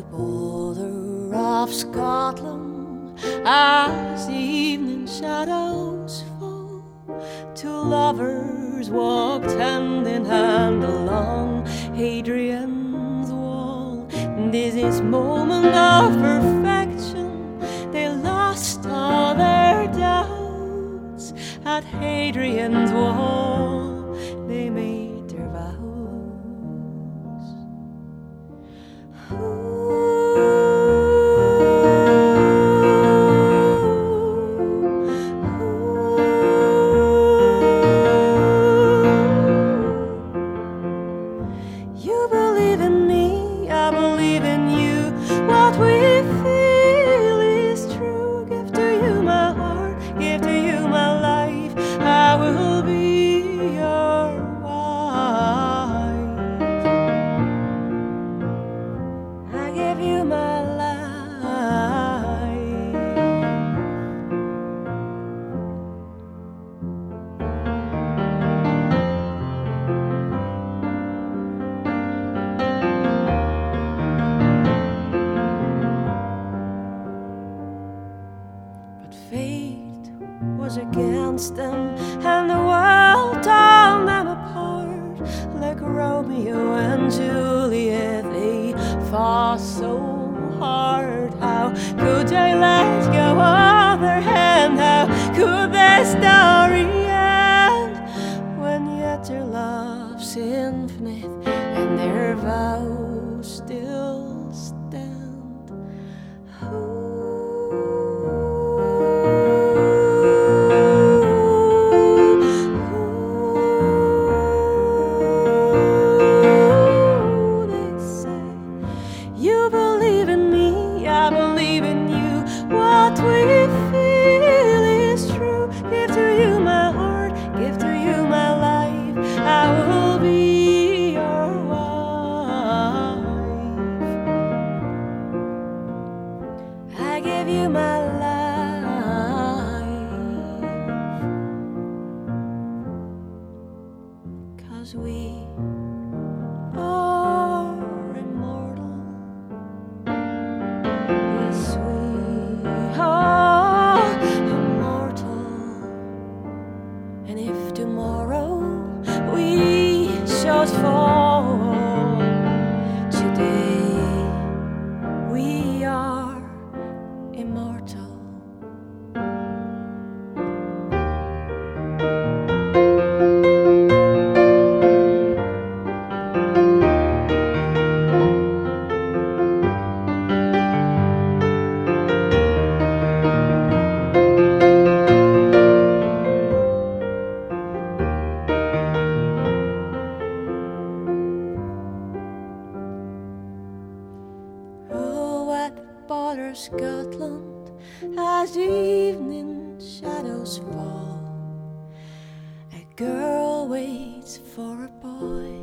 the border of Scotland, as the evening shadows fall, two lovers walked hand in hand along Hadrian's wall. In this moment of perfection, they lost all their doubts. At Hadrian's wall, they made their vows. You believe in me, I believe in you. What we feel is true. Give to you my heart, give to you my life. I will be your wife. I give you my life. Fate was against them, and the world torn them apart. Like Romeo and Juliet, they fought so hard. How could they let go of their hand? How could their story end? When yet their love's infinite and their vows still stand. You believe in me, I believe in you. What we feel is true. Give to you my heart, give to you my life. I will be your wife. I give you my life. 'Cause we are immortal. Yes, we are immortal. And if tomorrow we should fall, today we are immortal. Border Scotland, as evening shadows fall, a girl waits for a boy.